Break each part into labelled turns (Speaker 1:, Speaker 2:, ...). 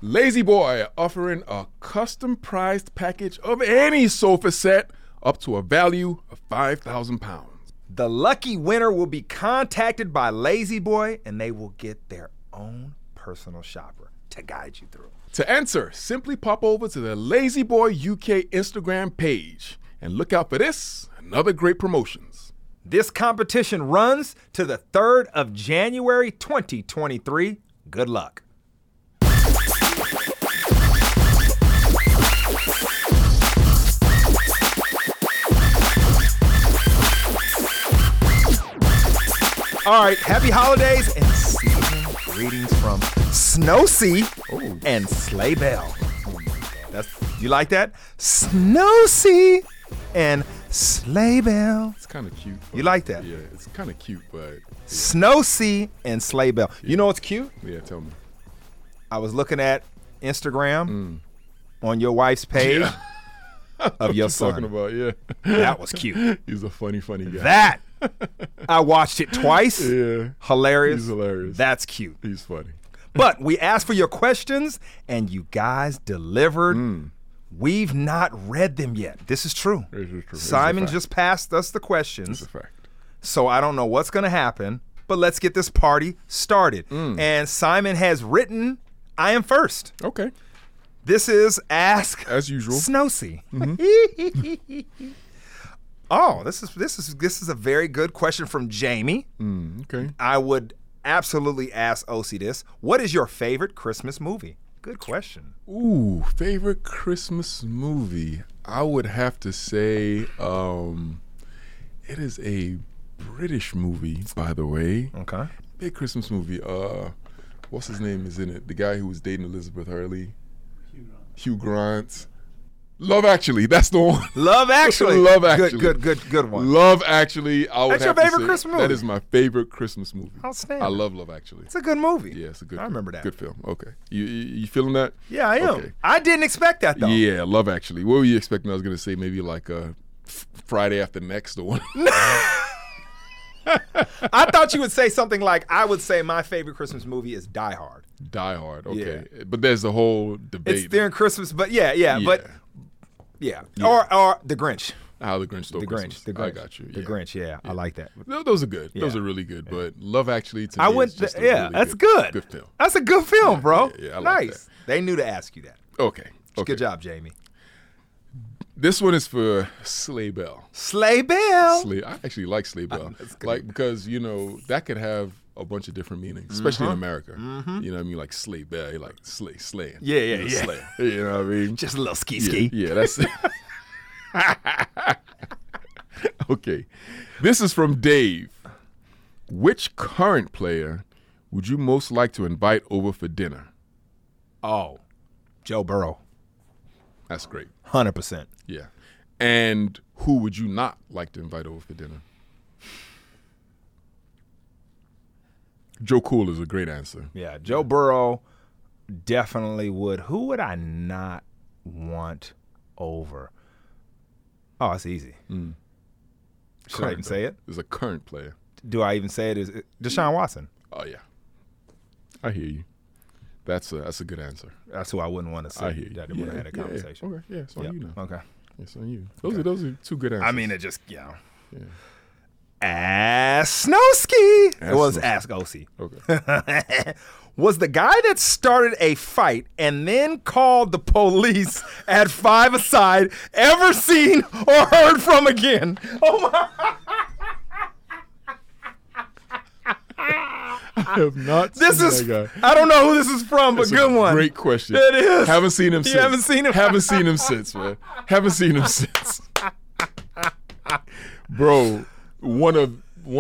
Speaker 1: Lazy Boy offering a custom priced package of any sofa set up to a value of £5,000.
Speaker 2: The lucky winner will be contacted by Lazy Boy, and they will get their own personal shopper to guide you through.
Speaker 1: To enter, simply pop over to the Lazy Boy UK Instagram page and look out for this and other great promotions.
Speaker 2: This competition runs to the 3rd of January 2023. Good luck. All right, happy holidays and season greetings from Snowsea and Sleigh Bell. You like that? Snowsea and Sleigh Bell.
Speaker 1: It's kind of cute.
Speaker 2: You like that?
Speaker 1: Yeah, it's kind of cute, but...
Speaker 2: Snowsea and Sleigh Bell.
Speaker 1: Yeah.
Speaker 2: You know what's cute?
Speaker 1: Yeah, tell me.
Speaker 2: I was looking at Instagram on your wife's page of your son.
Speaker 1: Talking about, yeah.
Speaker 2: That was cute.
Speaker 1: He's a funny guy.
Speaker 2: That I watched it twice.
Speaker 1: Yeah.
Speaker 2: Hilarious.
Speaker 1: He's hilarious.
Speaker 2: That's cute.
Speaker 1: He's funny.
Speaker 2: But we asked for your questions, and you guys delivered. We've not read them yet. This is true.
Speaker 1: This is true.
Speaker 2: Simon just passed us the questions.
Speaker 1: That's a fact.
Speaker 2: So I don't know what's going to happen, but let's get this party started. And Simon has written, I am first.
Speaker 1: Okay.
Speaker 2: This is Ask
Speaker 1: As usual.
Speaker 2: Snowsea. Oh, this is a very good question from Jamie.
Speaker 1: Okay.
Speaker 2: I would absolutely ask OC this. What is your favorite Christmas movie? Good question.
Speaker 1: Ooh, favorite Christmas movie? I would have to say it is a British movie, by the way.
Speaker 2: Okay.
Speaker 1: Big Christmas movie. What's his name is in it? The guy who was dating Elizabeth Hurley. Hugh Grant. Love Actually, that's the one.
Speaker 2: Love Actually.
Speaker 1: Love Actually.
Speaker 2: Good one.
Speaker 1: Love Actually, I would
Speaker 2: That's
Speaker 1: have
Speaker 2: your
Speaker 1: to
Speaker 2: favorite
Speaker 1: say
Speaker 2: Christmas movie?
Speaker 1: That is my favorite Christmas movie.
Speaker 2: Outstanding.
Speaker 1: I love Love Actually.
Speaker 2: It's a good movie.
Speaker 1: Yeah, it's a good
Speaker 2: I remember that.
Speaker 1: Good film. Okay. You feeling that?
Speaker 2: Yeah, I am.
Speaker 1: Okay.
Speaker 2: I didn't expect that, though.
Speaker 1: Yeah, Love Actually. What were you expecting? I was going to say maybe like Friday After Next or one.
Speaker 2: I thought you would say something like, I would say my favorite Christmas movie is Die Hard.
Speaker 1: Die Hard, okay. Yeah. But there's a whole debate.
Speaker 2: It's during Christmas, but yeah. But yeah. Or The Grinch.
Speaker 1: How the Grinch Stole Christmas.
Speaker 2: The Grinch.
Speaker 1: I got you.
Speaker 2: The Grinch, yeah. I like that.
Speaker 1: Those are good.
Speaker 2: Yeah.
Speaker 1: Those are really good. But Love Actually to me is just a really
Speaker 2: that's good.
Speaker 1: Good film.
Speaker 2: That's a good film, bro.
Speaker 1: Yeah, I like
Speaker 2: nice.
Speaker 1: that.
Speaker 2: They knew to ask you that.
Speaker 1: Okay.
Speaker 2: Good job, Jamie.
Speaker 1: This one is for Sleigh Bell.
Speaker 2: Sleigh Bell.
Speaker 1: I actually like Sleigh Bell.
Speaker 2: That's good.
Speaker 1: Like, because, that could have a bunch of different meanings, especially in America. You know what I mean? Like Sleigh Bell, you're like slaying.
Speaker 2: Yeah.
Speaker 1: Slay. You know what I mean?
Speaker 2: Just a little ski.
Speaker 1: Yeah, that's it. Okay. This is from Dave. Which current player would you most like to invite over for dinner?
Speaker 2: Oh, Joe Burrow.
Speaker 1: That's great.
Speaker 2: 100%.
Speaker 1: Yeah. And who would you not like to invite over for dinner? Joe Cool is a great answer.
Speaker 2: Yeah, Joe Burrow definitely would. Who would I not want over? Oh, it's easy. Should I even say it?
Speaker 1: Is a current player.
Speaker 2: Do I even say it? Is it Deshaun Watson?
Speaker 1: Oh, yeah. I hear you. That's a good answer.
Speaker 2: That's who I wouldn't want to say.
Speaker 1: I hear you.
Speaker 2: That would have had a conversation.
Speaker 1: Okay, yeah, it's on you now.
Speaker 2: Okay.
Speaker 1: It's on you. Those are two good answers.
Speaker 2: I mean, it just,
Speaker 1: Yeah.
Speaker 2: Ask Snowski. It was Ask OC.
Speaker 1: Okay.
Speaker 2: Was the guy that started a fight and then called the police at 5-a-side ever seen or heard from again? Oh my!
Speaker 1: I have not seen that guy.
Speaker 2: I don't know who this is from, but good one.
Speaker 1: Great question.
Speaker 2: It is.
Speaker 1: Haven't seen him since.
Speaker 2: You haven't seen him?
Speaker 1: Haven't seen him since, man. Haven't seen him since. Bro, one of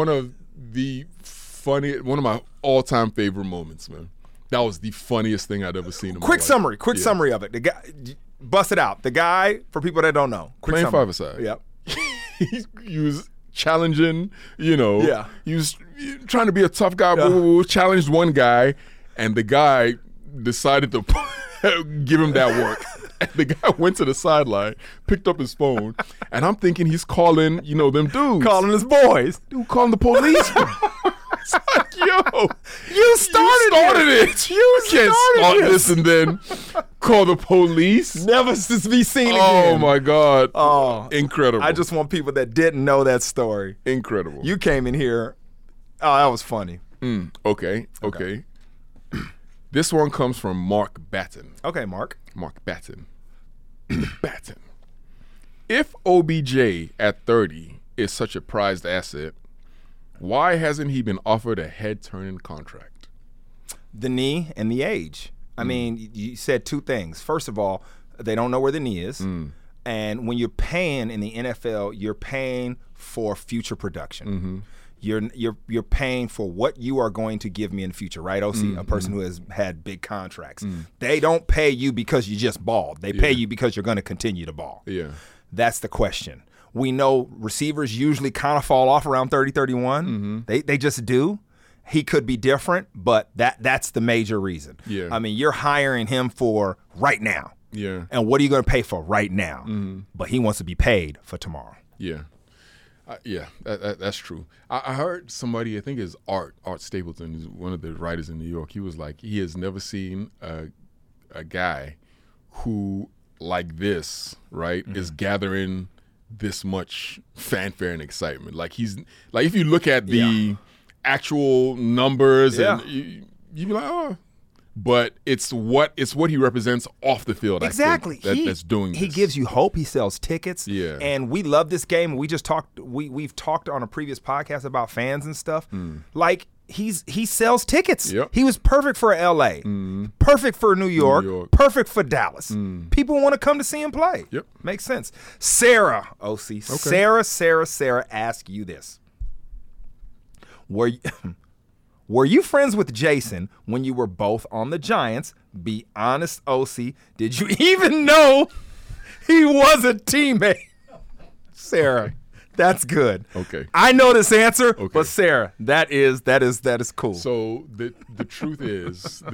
Speaker 1: my all-time favorite moments, man. That was the funniest thing I'd ever seen in my life.
Speaker 2: Quick summary of it. The guy, bust it out. The guy, for people that don't know,
Speaker 1: playing 5-a-side.
Speaker 2: Yep.
Speaker 1: he was challenging,
Speaker 2: Yeah.
Speaker 1: He was trying to be a tough guy, but challenged one guy, and the guy decided to give him that work. And the guy went to the sideline, picked up his phone, and I'm thinking he's calling, them dudes.
Speaker 2: Calling his boys.
Speaker 1: Dude, calling the police. It's like, yo,
Speaker 2: You started
Speaker 1: it. You can't start this and then call the police.
Speaker 2: Never to be seen again.
Speaker 1: Oh my God.
Speaker 2: Oh,
Speaker 1: Incredible.
Speaker 2: I just want people that didn't know that story.
Speaker 1: Incredible.
Speaker 2: You came in here. Oh, that was funny.
Speaker 1: Okay. This one comes from Mark Batten.
Speaker 2: Okay, Mark.
Speaker 1: Mark Batten. Batten. If OBJ at 30 is such a prized asset, why hasn't he been offered a head-turning contract?
Speaker 2: The knee and the age. I mean, you said two things. First of all, they don't know where the knee is. And when you're paying in the NFL, you're paying for future production. You're paying for what you are going to give me in the future, right, OC? A person who has had big contracts. They don't pay you because you just balled. They pay you because you're going to continue to ball.
Speaker 1: Yeah.
Speaker 2: That's the question. We know receivers usually kind of fall off around 30, 31. They just do. He could be different, but that's the major reason.
Speaker 1: Yeah.
Speaker 2: I mean, you're hiring him for right now.
Speaker 1: Yeah.
Speaker 2: And what are you going to pay for right now? But he wants to be paid for tomorrow.
Speaker 1: Yeah. That's true. I heard somebody, I think it's Art Stapleton, is one of the writers in New York. He was like, he has never seen a guy who, like this, right, is gathering this much fanfare and excitement. Like he's like, if you look at the actual numbers, and you be like, oh. But it's what he represents off the field.
Speaker 2: Exactly.
Speaker 1: I think, that's doing this.
Speaker 2: He gives you hope. He sells tickets.
Speaker 1: Yeah.
Speaker 2: And we love this game. We just talked. We've talked on a previous podcast about fans and stuff. Like he sells tickets.
Speaker 1: Yep.
Speaker 2: He was perfect for LA. Perfect for New York. Perfect for Dallas. People want to come to see him play.
Speaker 1: Yep.
Speaker 2: Makes sense. Sarah, OC. Okay. Sarah, ask you this. Were you friends with Jason when you were both on the Giants? Be honest, OC. Did you even know he was a teammate? Sarah, that's good.
Speaker 1: Okay.
Speaker 2: I know this answer, but Sarah, that is cool.
Speaker 1: So the truth is,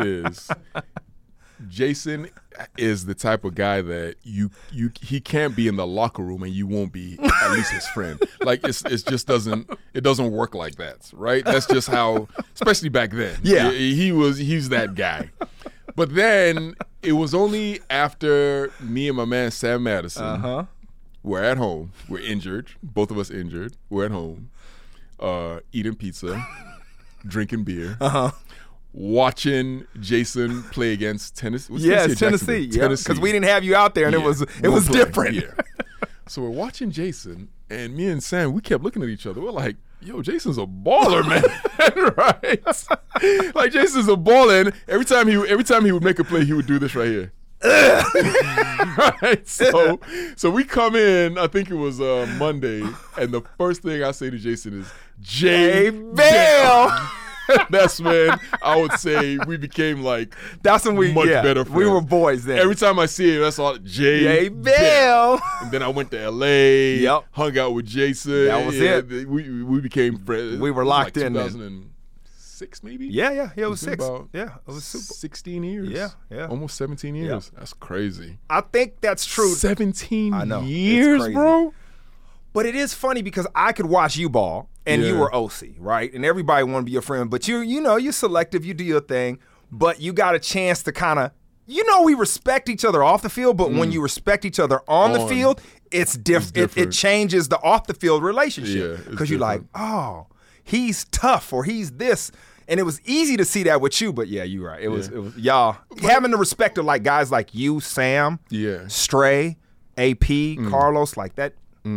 Speaker 1: Jason is the type of guy that he can't be in the locker room and you won't be at least his friend. Like it doesn't work like that, right? That's just how, especially back then.
Speaker 2: Yeah,
Speaker 1: he's that guy. But then it was only after me and my man Sam Madison were at home. We're injured, both of us injured. We're at home, eating pizza, drinking beer. Watching Jason play against Tennessee.
Speaker 2: Tennessee. Yeah, because we didn't have you out there, and it was different.
Speaker 1: Yeah. So we're watching Jason, and me and Sam, we kept looking at each other. We're like, "Yo, Jason's a baller, man!" Right? Like Jason's a baller, and every time he would make a play, he would do this right here. Right. So we come in. I think it was Monday, and the first thing I say to Jason is, "J Bell." That's when I would say we became like
Speaker 2: that's when
Speaker 1: much better friends.
Speaker 2: We were boys then.
Speaker 1: Every time I see him, that's all J
Speaker 2: Bell.
Speaker 1: And then I went to LA, hung out with Jason.
Speaker 2: That was it.
Speaker 1: We became friends.
Speaker 2: We were locked
Speaker 1: like
Speaker 2: in
Speaker 1: 2006 maybe?
Speaker 2: Yeah, it was 6.
Speaker 1: About
Speaker 2: it was super.
Speaker 1: 16 years.
Speaker 2: Yeah.
Speaker 1: Almost 17 years.
Speaker 2: Yeah.
Speaker 1: That's crazy.
Speaker 2: I think that's true.
Speaker 1: 17
Speaker 2: I know.
Speaker 1: years, bro.
Speaker 2: But it is funny because I could watch you ball and you were OC, right? And everybody want to be your friend, but you're selective, you do your thing, but you got a chance to kind of, we respect each other off the field, but when you respect each other on the field, it's different. It changes the off the field relationship because you're like, oh, he's tough or he's this. And it was easy to see that with you, but yeah, you're right. It was y'all having the respect of like guys like you, Sam, Stray, AP, Carlos, like that.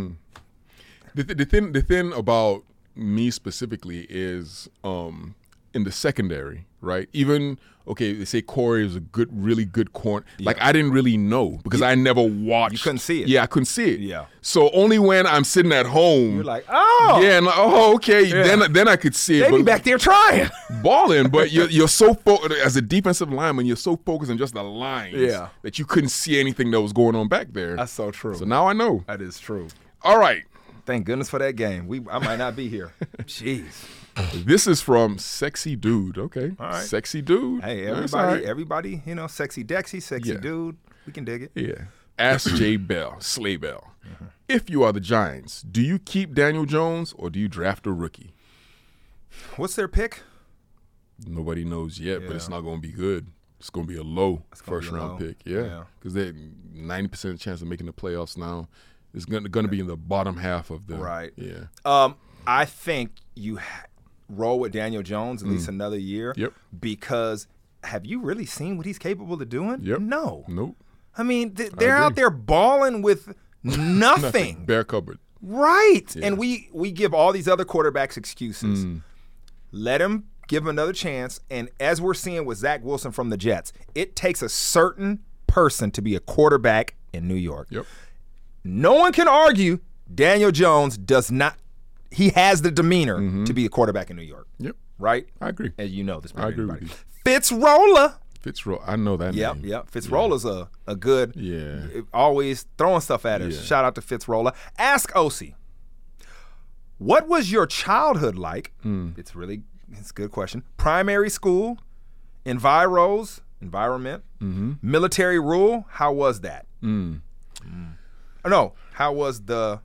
Speaker 1: The thing about me specifically is in the secondary, right? Even they say Corey is a really good corner. Like I didn't really know because I never watched.
Speaker 2: You couldn't see it.
Speaker 1: Yeah, I couldn't see it.
Speaker 2: Yeah.
Speaker 1: So only when I'm sitting at home,
Speaker 2: you're like, oh,
Speaker 1: yeah, and okay. Yeah. Then I could see it.
Speaker 2: They be back there trying,
Speaker 1: balling, but you're so as a defensive lineman, you're so focused on just the lines that you couldn't see anything that was going on back there.
Speaker 2: That's so true.
Speaker 1: So now I know.
Speaker 2: That is true.
Speaker 1: All right.
Speaker 2: Thank goodness for that game. I might not be here. Jeez.
Speaker 1: This is from Sexy Dude. Okay.
Speaker 2: All right.
Speaker 1: Sexy Dude.
Speaker 2: Hey, everybody, Sexy Dexy, Sexy Dude. We can dig it.
Speaker 1: Yeah. Ask J Bell, Slay Bell. If you are the Giants, do you keep Daniel Jones or do you draft a rookie?
Speaker 2: What's their pick?
Speaker 1: Nobody knows yet, but it's not going to be good. It's going to be a low first-round pick. Yeah, because they 90% chance of making the playoffs now. It's going to be in the bottom half of the
Speaker 2: right.
Speaker 1: Yeah.
Speaker 2: I think you roll with Daniel Jones at least another year.
Speaker 1: Yep.
Speaker 2: Because have you really seen what he's capable of doing?
Speaker 1: Yep.
Speaker 2: No.
Speaker 1: Nope.
Speaker 2: I mean, they're out there balling with nothing.
Speaker 1: Bare cupboard.
Speaker 2: Right.
Speaker 1: Yeah.
Speaker 2: And we give all these other quarterbacks excuses. Let him give him another chance. And as we're seeing with Zach Wilson from the Jets, it takes a certain person to be a quarterback in New York.
Speaker 1: Yep.
Speaker 2: No one can argue Daniel Jones does not. He has the demeanor to be a quarterback in New York.
Speaker 1: Yep.
Speaker 2: Right?
Speaker 1: I agree.
Speaker 2: And you know this.
Speaker 1: I agree with you.
Speaker 2: Fitzroller.
Speaker 1: I know that name.
Speaker 2: Yep. Fitzroller's a good.
Speaker 1: Yeah.
Speaker 2: Always throwing stuff at us.
Speaker 1: Yeah.
Speaker 2: Shout out to Fitzroller. Ask OC. What was your childhood like? It's a good question. Primary school, environment, military rule. How was that? No, how was the?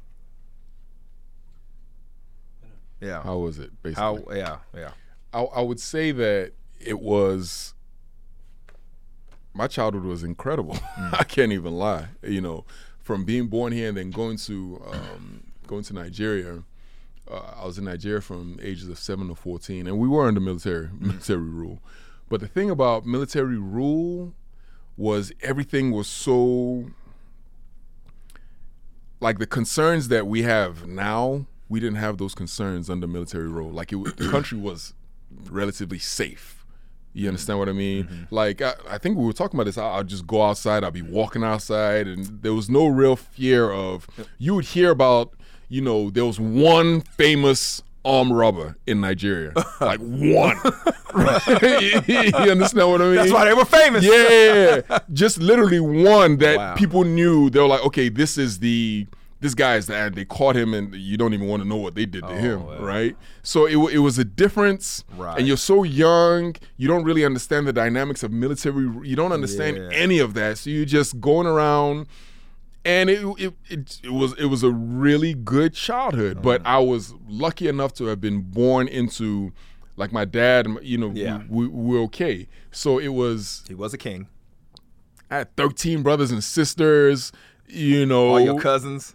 Speaker 2: Yeah.
Speaker 1: How was it, basically?
Speaker 2: Yeah.
Speaker 1: I would say that it was. My childhood was incredible. I can't even lie. You know, from being born here and then going to Nigeria. I was in Nigeria from ages of 7 to 14, and we were under military rule. But the thing about military rule was everything was so. Like the concerns that we have now, we didn't have those concerns under military rule. Like the country was relatively safe. You understand what I mean? Like I think we were talking about this. I'll just go outside. I'll be walking outside, and there was no real fear of. You would hear about, there was one famous armed robber in Nigeria, like one. You understand what I mean?
Speaker 2: That's why they were famous.
Speaker 1: Yeah, just literally one that people knew. They were like, okay, this guy is that. They caught him, and you don't even want to know what they did to him, right? So it was a difference,
Speaker 2: right.
Speaker 1: And you're so young, you don't really understand the dynamics of military. You don't understand any of that, so you're just going around, and it was a really good childhood. But I was lucky enough to have been born into, like my dad, we're okay. So it was.
Speaker 2: He was a king.
Speaker 1: I had 13 brothers and sisters.
Speaker 2: All your cousins.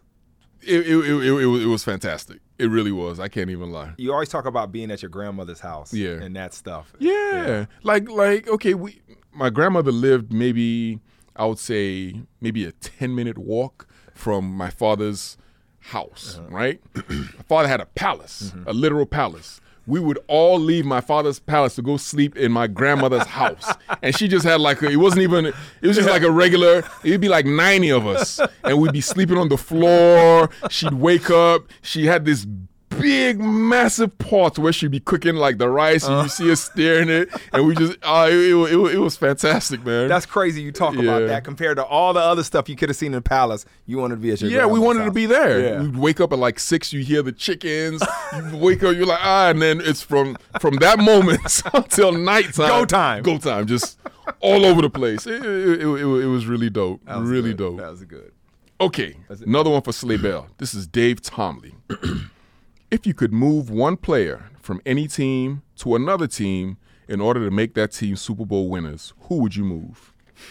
Speaker 1: It was fantastic. It really was. I can't even lie.
Speaker 2: You always talk about being at your grandmother's house, and that stuff.
Speaker 1: Yeah. Like okay, my grandmother lived maybe a 10-minute walk from my father's house, right? My father had a palace, a literal palace. We would all leave my father's palace to go sleep in my grandmother's house. And she just had it was just like a regular, it'd be like 90 of us. And we'd be sleeping on the floor. She'd wake up. She had this big, massive pot where she'd be cooking like the rice, and you see us staring it. And we just, it was fantastic, man.
Speaker 2: That's crazy you talk about that compared to all the other stuff you could have seen in the palace. You wanted to be at your grandmother's
Speaker 1: we wanted
Speaker 2: house.
Speaker 1: to be there.
Speaker 2: Yeah.
Speaker 1: We'd wake up at like 6, you hear the chickens, you wake up, you're like, and then it's from that moment until nighttime. Go time, just all over the place. It was really dope. Really dope.
Speaker 2: That was good.
Speaker 1: Okay, another one for Slay Bell. This is Dave Tomley. If you could move one player from any team to another team in order to make that team Super Bowl winners, who would you move?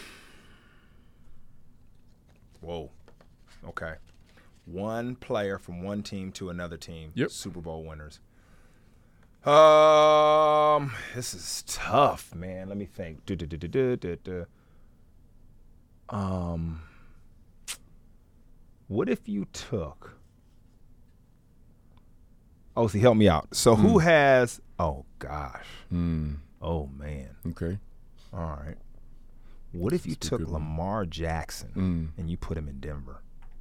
Speaker 2: Whoa. Okay. One player from one team to another team, Super Bowl winners. This is tough, man. Let me think. What if you took? Oh, see, help me out. So who has? Oh gosh. Oh man.
Speaker 1: Okay.
Speaker 2: All right. What if you took Lamar Jackson and you put him in Denver?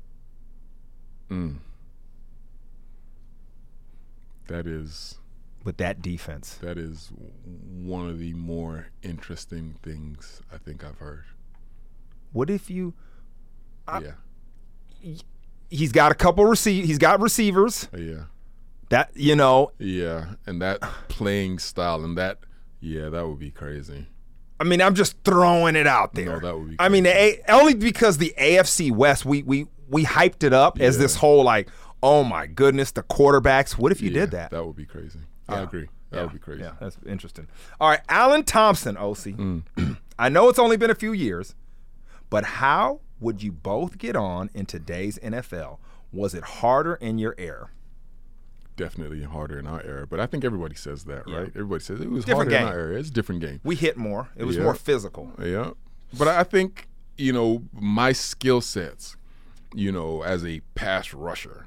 Speaker 1: That is.
Speaker 2: With that defense.
Speaker 1: That is one of the more interesting things I think I've heard.
Speaker 2: What if you? He's got a couple He's got receivers.
Speaker 1: Yeah.
Speaker 2: That
Speaker 1: Yeah, and that playing style and that would be crazy.
Speaker 2: I mean, I'm just throwing it out there.
Speaker 1: No, that would be crazy.
Speaker 2: I mean, only because the AFC West, we hyped it up as this whole like, oh my goodness, the quarterbacks. What if you did that?
Speaker 1: That would be crazy. I agree. That would be crazy.
Speaker 2: Yeah, that's interesting. All right, Alan Thompson, OC. I know it's only been a few years, but how would you both get on in today's NFL? Was it harder in your era?
Speaker 1: Definitely harder in our era, but I think everybody says that,
Speaker 2: Yeah.
Speaker 1: right? Everybody says it was
Speaker 2: Different
Speaker 1: harder
Speaker 2: game.
Speaker 1: in our era. It's a different game.
Speaker 2: We hit more. It was
Speaker 1: Yeah.
Speaker 2: more physical.
Speaker 1: Yeah. But I think, my skill sets, as a pass rusher,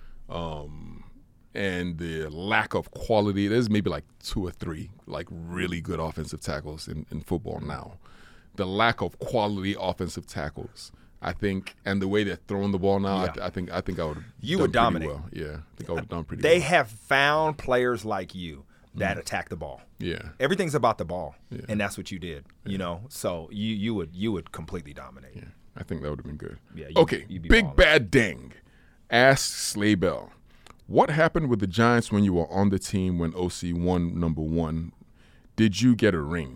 Speaker 1: and the lack of quality, there's maybe like 2 or 3 like really good offensive tackles in football now. The lack of quality offensive tackles, I think, and the way they're throwing the ball now,
Speaker 2: Yeah.
Speaker 1: I think I would have
Speaker 2: You would dominate.
Speaker 1: well. Yeah, I think I would have done pretty
Speaker 2: They
Speaker 1: well.
Speaker 2: have found players like you that attack the ball.
Speaker 1: Yeah.
Speaker 2: Everything's about the ball,
Speaker 1: Yeah.
Speaker 2: and that's what you did. So you would completely dominate.
Speaker 1: Yeah, I think that would have been good.
Speaker 2: Yeah,
Speaker 1: Okay,
Speaker 2: you'd be
Speaker 1: Big
Speaker 2: balling.
Speaker 1: Bad Ding asks Slaybell, what happened with the Giants when you were on the team when OC won number 1? Did you get a ring?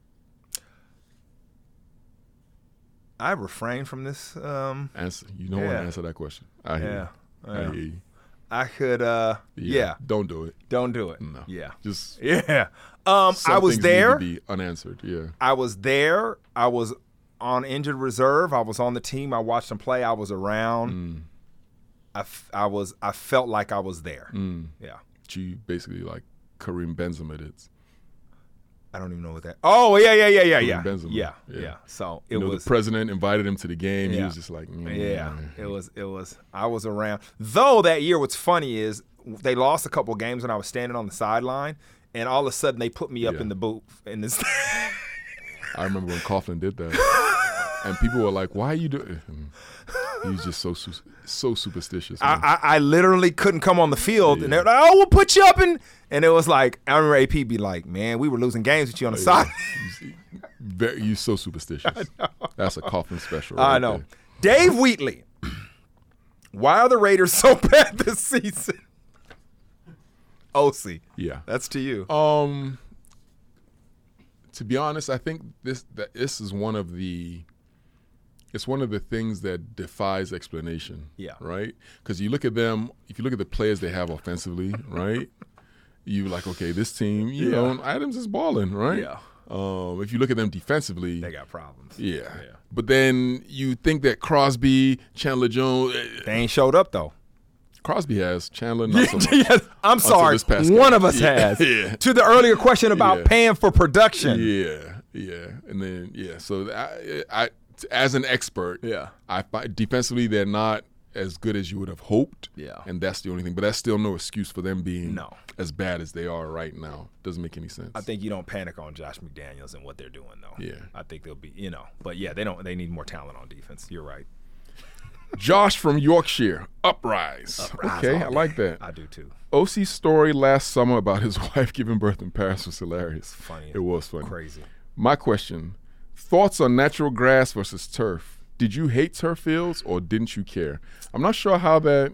Speaker 2: I refrain from this.
Speaker 1: Answer. You don't want
Speaker 2: Yeah.
Speaker 1: to answer that question. I hear you. I hear you.
Speaker 2: I could. Yeah.
Speaker 1: Don't do it.
Speaker 2: Don't do it.
Speaker 1: No.
Speaker 2: Yeah.
Speaker 1: Just
Speaker 2: Yeah.
Speaker 1: some
Speaker 2: I was
Speaker 1: things
Speaker 2: there.
Speaker 1: Need to be unanswered. Yeah.
Speaker 2: I was there. I was on injured reserve. I was on the team. I watched them play. I was around. I felt like I was there. Yeah.
Speaker 1: You basically like Kareem Benzema did.
Speaker 2: I don't even know what that. Oh yeah.
Speaker 1: Benzema.
Speaker 2: Yeah. So it
Speaker 1: The
Speaker 2: was.
Speaker 1: president invited him to the game. He
Speaker 2: Yeah.
Speaker 1: was just like,
Speaker 2: Yeah, it was. I was around. Though that year, what's funny is they lost a couple of games when I was standing on the sideline, and all of a sudden they put me up
Speaker 1: Yeah.
Speaker 2: in the booth in this.
Speaker 1: I remember when Coughlin did that, and people were like, "Why are you doing?" He was just so superstitious. Man.
Speaker 2: I literally couldn't come on the field, and they're like, "Oh, we'll put you up," and it was like I remember AP be like, "Man, we were losing games with you on the side."
Speaker 1: You're so superstitious. That's a Coughlin special.
Speaker 2: I
Speaker 1: right
Speaker 2: know.
Speaker 1: there.
Speaker 2: Dave Wheatley, why are the Raiders so bad this season? OC,
Speaker 1: Yeah.
Speaker 2: that's to you.
Speaker 1: To be honest, I think this is one of the things that defies explanation.
Speaker 2: Yeah.
Speaker 1: Right? Because you look at them, if you look at the players they have offensively, right? You're like, okay, this team, you know, Adams is balling, right?
Speaker 2: Yeah.
Speaker 1: If you look at them defensively,
Speaker 2: They got problems.
Speaker 1: yeah. But then you think that Crosby, Chandler Jones,
Speaker 2: They ain't showed up though.
Speaker 1: Crosby has Chandler not so much.
Speaker 2: Yes, I'm sorry.
Speaker 1: this past
Speaker 2: One
Speaker 1: game.
Speaker 2: of us
Speaker 1: Yeah.
Speaker 2: has.
Speaker 1: Yeah.
Speaker 2: To the earlier question about
Speaker 1: Yeah.
Speaker 2: paying for production.
Speaker 1: Yeah, and then so I as an expert, I find defensively they're not as good as you would have hoped.
Speaker 2: Yeah.
Speaker 1: and that's the only thing. But that's still no excuse for them being
Speaker 2: No.
Speaker 1: as bad as they are right now. Doesn't make any sense.
Speaker 2: I think you don't panic on Josh McDaniels and what they're doing though.
Speaker 1: Yeah.
Speaker 2: I think they'll be, but yeah, they need more talent on defense. You're right.
Speaker 1: Josh from Yorkshire, Uprise. Okay, I like that.
Speaker 2: I do too.
Speaker 1: OC's story last summer about his wife giving birth in Paris was hilarious.
Speaker 2: Funny.
Speaker 1: It was funny.
Speaker 2: Crazy.
Speaker 1: My question: thoughts on natural grass versus turf? Did you hate turf fields or didn't you care? I'm not sure how that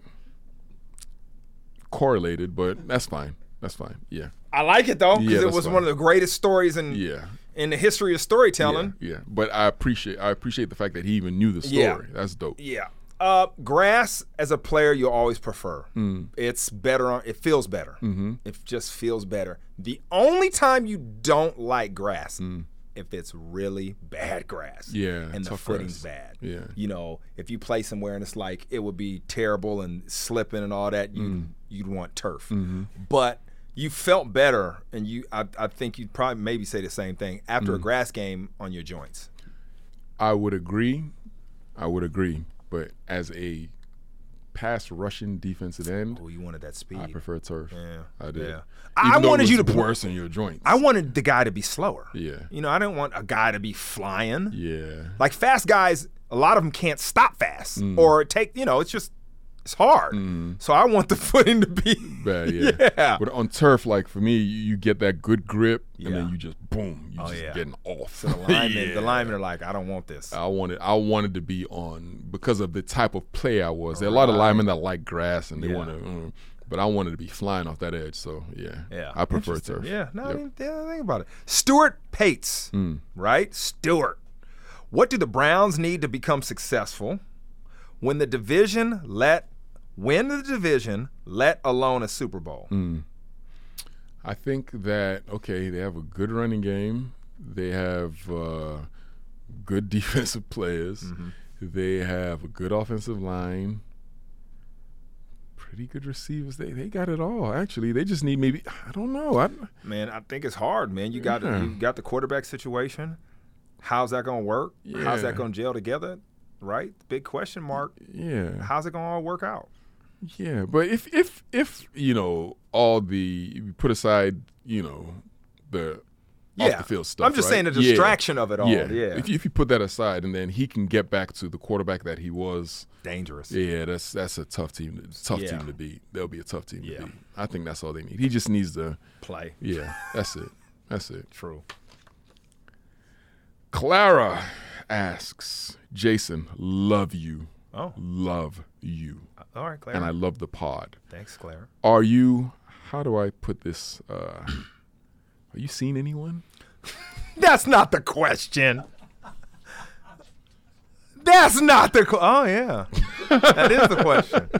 Speaker 1: correlated, but that's fine. That's fine. Yeah.
Speaker 2: I like it though because
Speaker 1: Yeah,
Speaker 2: it
Speaker 1: that's
Speaker 2: was
Speaker 1: fine.
Speaker 2: one of the greatest stories in the history of storytelling.
Speaker 1: Yeah. But I appreciate the fact that he even knew the story.
Speaker 2: Yeah.
Speaker 1: That's dope.
Speaker 2: Yeah. Grass as a player you always prefer. It's better. It feels better. It just feels better. The only time you don't like grass if it's really bad grass.
Speaker 1: Yeah,
Speaker 2: And the
Speaker 1: tough
Speaker 2: footing's
Speaker 1: grass.
Speaker 2: bad.
Speaker 1: Yeah.
Speaker 2: If you play somewhere and it's like it would be terrible and slipping and all that, you'd want turf. But you felt better, and I think you'd probably maybe say the same thing after a grass game on your joints.
Speaker 1: I would agree. But as a pass rushing defensive end,
Speaker 2: Oh, you wanted that speed.
Speaker 1: I prefer turf.
Speaker 2: Yeah.
Speaker 1: I did.
Speaker 2: Yeah.
Speaker 1: Even
Speaker 2: I
Speaker 1: though
Speaker 2: wanted
Speaker 1: it
Speaker 2: you
Speaker 1: was
Speaker 2: to
Speaker 1: worse in your joints.
Speaker 2: I wanted the guy to be slower.
Speaker 1: Yeah.
Speaker 2: I didn't want a guy to be flying.
Speaker 1: Yeah.
Speaker 2: Like fast guys, a lot of them can't stop fast or take, it's hard. So I want the footing to be
Speaker 1: Bad, yeah.
Speaker 2: Yeah.
Speaker 1: But on turf, like for me, you get that good grip, and
Speaker 2: Yeah.
Speaker 1: then you just boom, you just
Speaker 2: yeah.
Speaker 1: getting off.
Speaker 2: the linemen.
Speaker 1: Yeah.
Speaker 2: The linemen are like, I don't want this.
Speaker 1: I wanted to be on because of the type of play I was. There are a lot of linemen that like grass and they
Speaker 2: Yeah.
Speaker 1: want to, but I wanted to be flying off that edge. So
Speaker 2: Yeah.
Speaker 1: I prefer
Speaker 2: Interesting.
Speaker 1: turf.
Speaker 2: Yeah. No,
Speaker 1: Yep.
Speaker 2: I didn't think about it. Stuart Pates, right? Stuart. What do the Browns need to become successful when the division let alone a Super Bowl?
Speaker 1: I think that, okay, they have a good running game. They have good defensive players.
Speaker 2: Mm-hmm.
Speaker 1: They have a good offensive line. Pretty good receivers. They got it all, actually. They just need maybe, I don't know.
Speaker 2: Man, I think it's hard, man. You got the quarterback situation. How's that going to work?
Speaker 1: Yeah.
Speaker 2: How's that going to gel together? Right? Big question mark.
Speaker 1: Yeah.
Speaker 2: How's it going to all work out?
Speaker 1: Yeah, but if you put aside, the off the field stuff.
Speaker 2: I'm just saying the distraction of it all. Yeah.
Speaker 1: If you put that aside, and then he can get back to the quarterback that he was.
Speaker 2: Dangerous.
Speaker 1: Yeah, that's a tough team. Team to beat. They'll be a tough team to beat. I think that's all they need. He just needs to
Speaker 2: play.
Speaker 1: Yeah, that's it.
Speaker 2: True.
Speaker 1: Clara asks, Jason, love you.
Speaker 2: Oh.
Speaker 1: Love you.
Speaker 2: All right, Clara.
Speaker 1: And I love the pod.
Speaker 2: Thanks, Clara.
Speaker 1: Are you, how do I put this? Are you seeing anyone?
Speaker 2: That's not the question. That's not the oh, yeah. That is the question.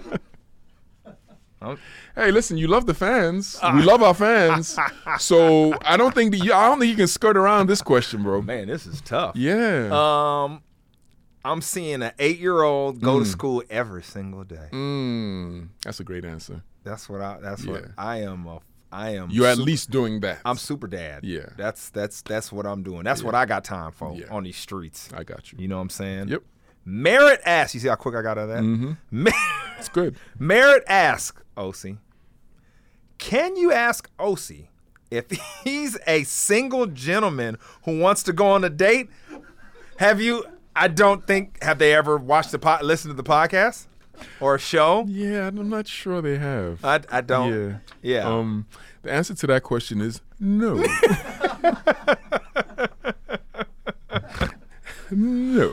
Speaker 1: Hey, listen, you love the fans. We love our fans. So I don't think you can skirt around this question, bro.
Speaker 2: Man, this is tough.
Speaker 1: Yeah.
Speaker 2: I'm seeing an 8-year-old go to school every single day.
Speaker 1: That's a great answer.
Speaker 2: What I am.
Speaker 1: You're at least doing that.
Speaker 2: I'm super dad.
Speaker 1: Yeah.
Speaker 2: That's what I'm doing. That's what I got time for on these streets.
Speaker 1: I got you.
Speaker 2: You know what I'm saying?
Speaker 1: Yep.
Speaker 2: Merritt asks, you see how quick I got out of that?
Speaker 1: Mm-hmm. It's good.
Speaker 2: Merritt asks, OC, can you ask OC if he's a single gentleman who wants to go on a date? Have they ever watched listened to the podcast or a show?
Speaker 1: Yeah, I'm not sure they have.
Speaker 2: I don't. Yeah.
Speaker 1: The answer to that question is no. No.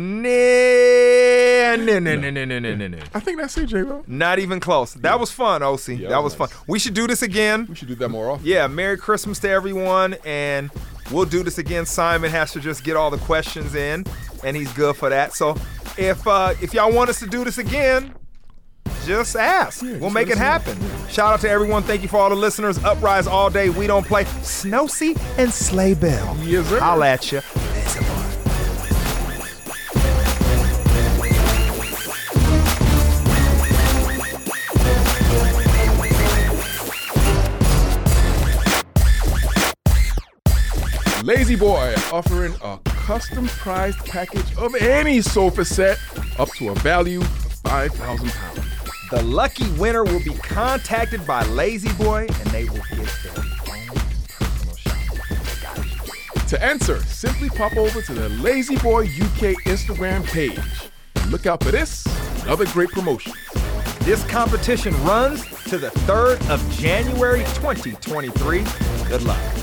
Speaker 2: No.
Speaker 1: I think that's it, J-Bo.
Speaker 2: Not even close. That was fun, OC.
Speaker 1: Yeah,
Speaker 2: that was fun. We should do this again.
Speaker 1: We should do that more often.
Speaker 2: Yeah, Merry Christmas to everyone, and we'll do this again. Simon has to just get all the questions in, and he's good for that. So if y'all want us to do this again, just ask. Yeah, we'll make it happen. Shout out to everyone. Thank you for all the listeners. Uprise all day. We don't play. Snowsy and Sleigh Bell.
Speaker 1: Yes, sir.
Speaker 2: Holla at you.
Speaker 1: Lazy Boy offering a custom priced package of any sofa set up to a value of £5,000.
Speaker 2: The lucky winner will be contacted by Lazy Boy, and they will get their own personal shop.
Speaker 1: To enter, simply pop over to the Lazy Boy UK Instagram page. Look out for this and other great promotions.
Speaker 2: This competition runs to the 3rd of January 2023. Good luck.